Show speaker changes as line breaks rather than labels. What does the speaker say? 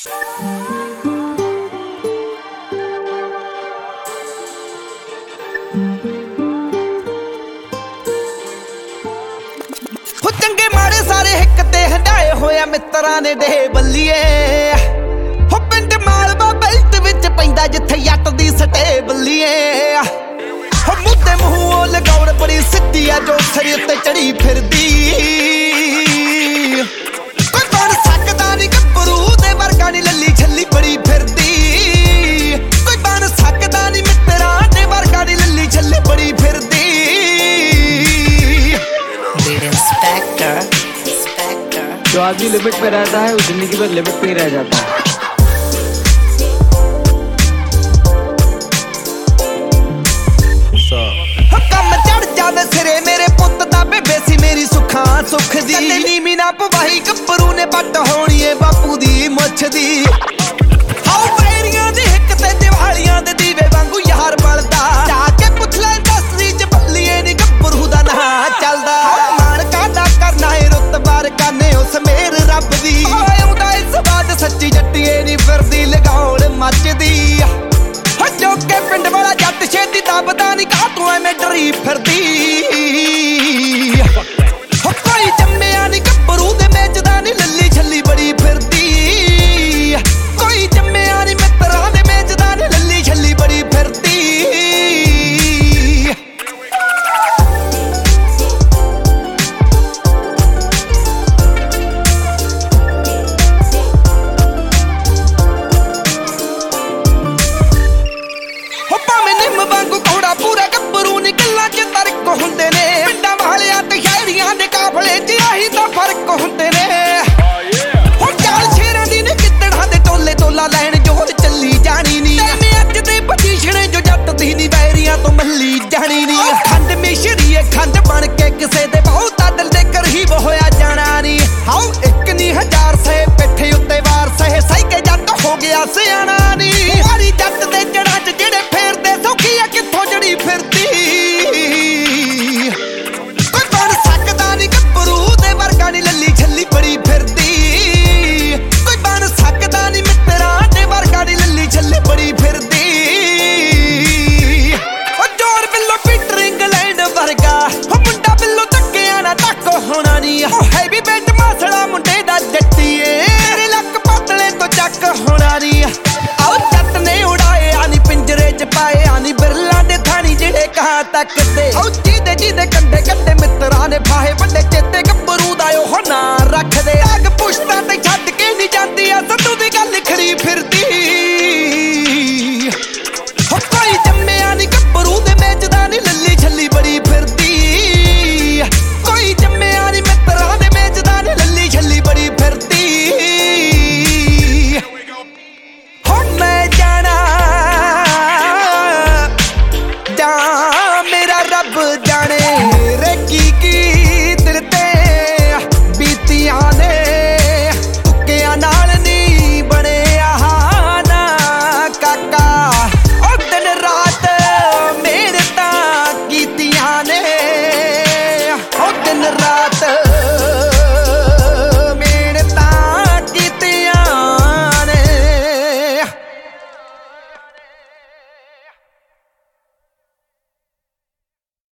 चंगे माड़े सारे हिक ते हंडाए होया मित्रां ने दे बल्लीए हो पिंड मालवा बेल्ट विच पैंदा जिथे जट दी स्टेबलीए हो मुद्दे मूंहों लगौड़ बड़ी सिद्धी आ जो सिर ते चढ़ी फिरदी कोई बन सकदा नी गभरू दे वर्गा नी लल्ली छल्ली बड़ी फिरदी कोई बन सकदा नी मित्रां दे वर्गा नी लल्ली छल्ली बड़ी फिरदी
जो आदमी लिमिट पे रहता है वो जिंदगी भर लिमिट पे ही रह जाता है।
कम चढ़ जावे सिरे मेरे पुत दा बेबे सी मेरी सुखां सुख दी नीमी ना पवाही गब्बरू ने बट